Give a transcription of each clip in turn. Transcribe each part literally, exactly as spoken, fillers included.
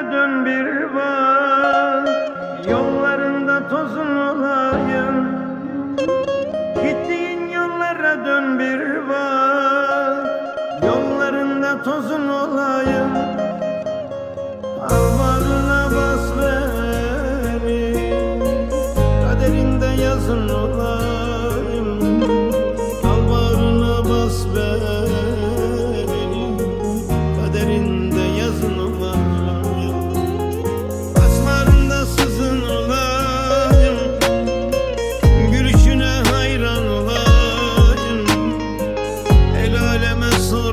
dön bir bak, yollarında tozun olayım. Gittiğin yollara dön bir bak, yollarında tozun olayım. Al bağrına bas beni, kaderinde yazın olayım. Al bağrına bas beni, kaderinde yazın olayım. Asmarında sızın olayım, gülüşüne hayran olayım. El aleme sor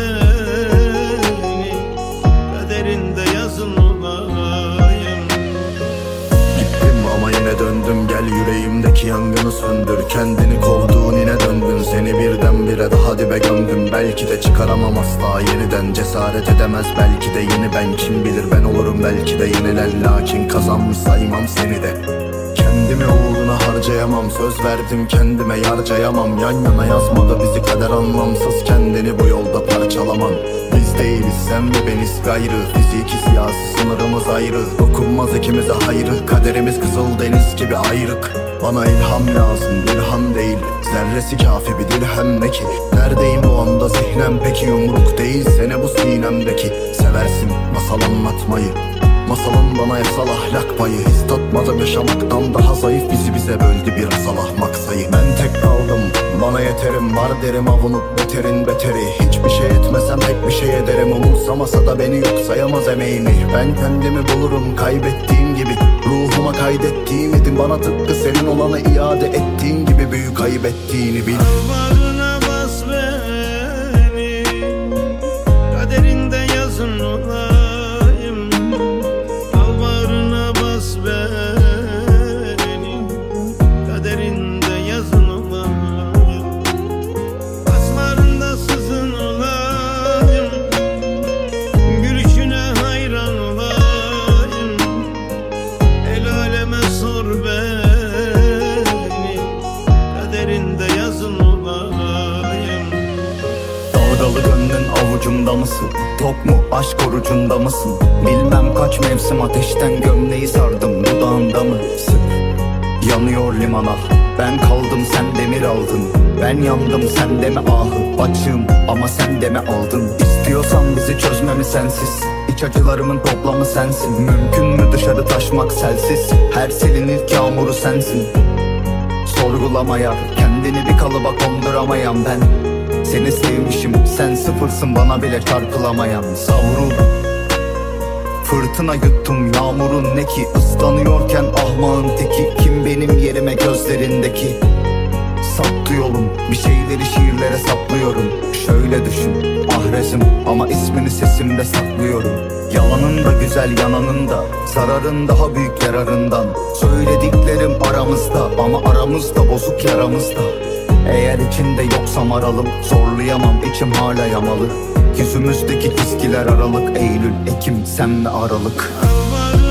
beni, kaderinde yazın olayım. Gittim ama yine döndüm, gel yüreğimdeki yangını söndür. Kendini kovduğun yine döndün, seni birdenbire daha dibe gömdüm. Belki de çıkaramam asla yeniden, cesaret edemez belki de yeni ben. Kim bilir ben olurum belki de yenilen, lakin kazanmış saymam seni de. Kendimi uğruna harcayamam, söz verdim kendime yarcayamam. Yan yana yazmadı bizi kader, anlamsız kendini bu yolda parçalaman. Biz değiliz sen ve beniz gayrı, fiziki siyasi sınırımız ayrı. Dokunmaz ikimize hayrı, kaderimiz kızıl deniz gibi ayrık. Bana ilham lazım, ilham değil, zerresi kafi bir dirhem ne ki? Neredeyim bu anda zihnem peki, yumruk değil sene bu sinemdeki. Seversin masal anlatmayı, masalın bana yasal ahlak payı. His tatmadım yaşamaktan daha zayıf, bizi bize böldü bir asal ahmak sayı. Ben tek kaldım, bana yeterim, var derim avunup beterin beteri. Hiçbir şey etmesem pek bir şey ederim, umursamasa da beni yok sayamaz emeğimi. Ben kendimi bulurum kaybettiğim gibi, ruhuma kaydettiğim idim. Bana tıpkı senin olanı iade ettiğin gibi, büyük ayıp ettiğini bil. Al bağrına bas beni, kaderinde yazın olayım. Al bağrına bas beni, kaderinde yazın olayım. Asmarında sızın olayım, gülüşüne hayran olayım. El aleme sor beni, kaderinde yazın olayım. Dalgalı gönlün avucumda mısın? Top mu aşk orucunda mısın? Bilmem kaç mevsim ateşten gömleği sardım, dudağında mısın? Yanıyor limana, ben kaldım sen demir aldın. Ben yandım sen de mi ahı, açığım ama sen de mi aldın? İstiyorsan bizi çözmemi sensiz, İç acılarımın toplamı sensin. Mümkün mü dışarı taşmak selsiz? Her selin ilk yağmuru sensin. Sorgulamaya, kendini bir kalıba konduramayan ben. Seni sevmişim, sen sıfırsın bana bile çarpılamayan. Savrul, fırtına yuttum yağmurun ne ki? Islanıyorken ahmağın teki, kim benim yerime gözlerindeki? Saptı yolum, bir şeyleri şiirlere saplıyorum. Şöyle düşün, ahresim ama ismini sesimde saklıyorum. Yalanın da güzel yananın da, zararın daha büyük yararından. Söylediklerim aramızda ama aramızda bozuk yaramızda. Eğer içinde yoksam aralım, zorlayamam içim hala yamalı. Yüzümüzdeki çizgiler aralık, Eylül, Ekim, sen mi Aralık? Al